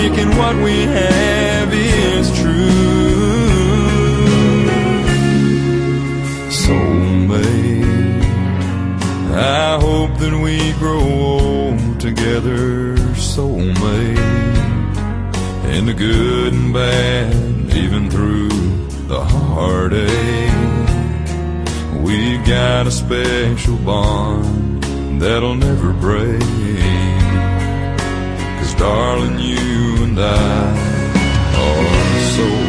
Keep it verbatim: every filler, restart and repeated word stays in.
and what we have is true. Soulmate, I hope that we grow old together. Soulmate, in the good and bad, even through the heartache. We've got a special bond that'll never break. 'Cause darling, you and I are soulmates.